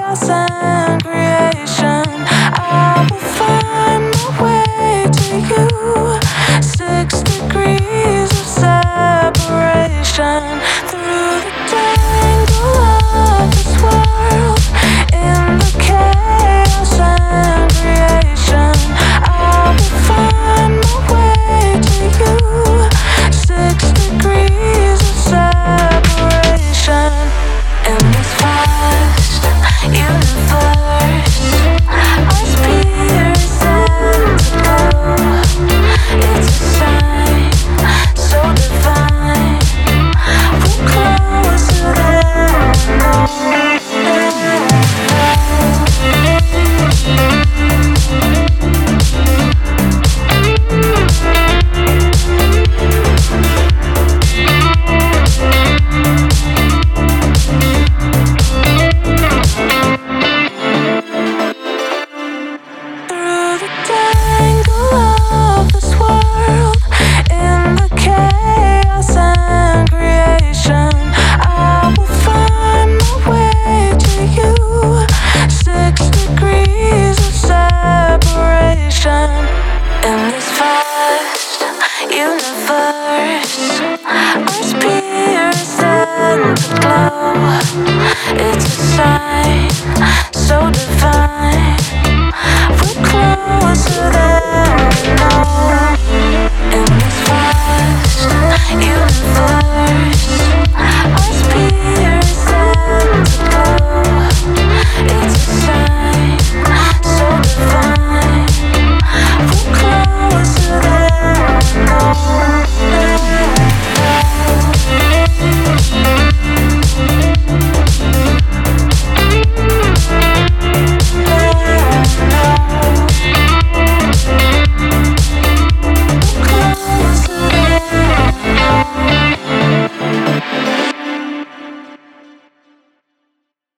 chaos and creation, I will find my way to you. 6 degrees of separation through the tangle of this world. In the chaos and creation, I will find my way to you. 6 degrees of separation in this vast universe. Our spirits undergo. It's a sign so divine. We're closer than we through the tangle of this world, in the chaos and creation, I will find my way to you. 6 degrees of separation in this vast universe. Our spirits underglow.